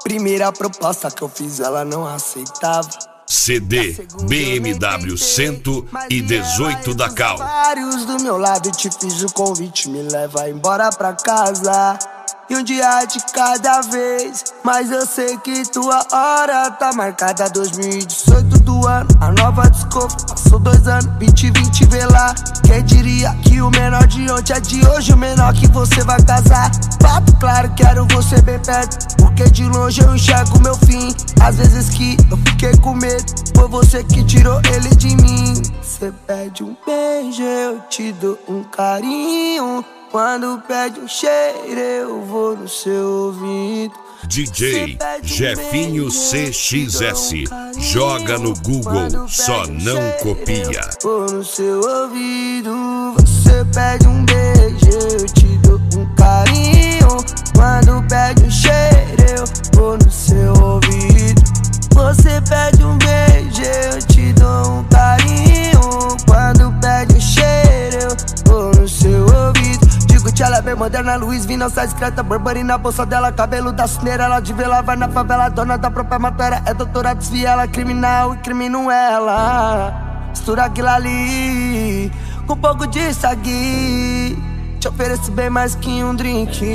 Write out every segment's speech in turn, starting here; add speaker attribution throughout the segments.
Speaker 1: Primeira proposta que eu fiz, ela não aceitava.
Speaker 2: CD BMW 118 da Cal.
Speaker 1: Vários do meu lado, te fiz o convite, me leva embora pra casa. E um dia de cada vez, mas eu sei que tua hora tá marcada. 2018 do ano, a nova desculpa. Passou 2 anos, 2020 vê lá. Quem diria que o menor de ontem é de hoje o menor que você vai casar. Papo claro, quero você bem perto, porque de longe eu enxergo meu fim. Às vezes que eu fiquei com medo, foi você que tirou ele de mim. Você pede um beijo, eu te dou um carinho. Quando pede um cheiro, eu vou no seu ouvido.
Speaker 2: DJ Jefinho CXS. Joga no Google, só não copia.
Speaker 1: Vou no seu ouvido. Você pede um beijo, eu te dou um carinho. Quando pede um cheiro, eu vou no seu ouvido. Você pede um beijo, eu te dou um carinho. Quando pede um cheiro, eu vou no seu ouvido. Ela é bem moderna, Luiz V, não sai discreta. Burberry na bolsa dela, cabelo da cineira. Ela de vela, vai na favela, dona da própria matéria. É doutora, desvia ela, criminal e crimino ela. Mistura aquilo ali com pouco de sagui. Te ofereço bem mais que um drink,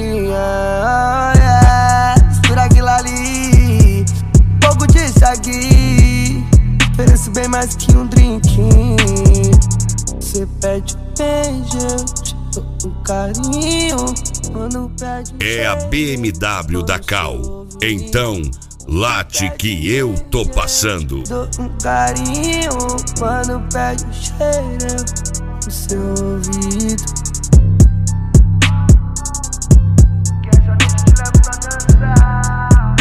Speaker 1: Mistura aquilo ali, pouco de sagui. Ofereço bem mais que um drink. Você pede um beijo, um carinho, quando pede
Speaker 2: é a BMW da Cal. Então, late que eu tô passando.
Speaker 1: Dou um carinho, quando pede um cheiro no seu ouvido.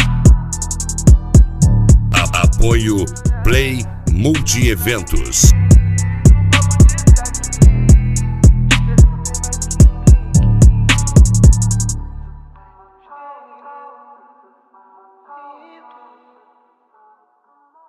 Speaker 2: Apoio Play Multi Eventos.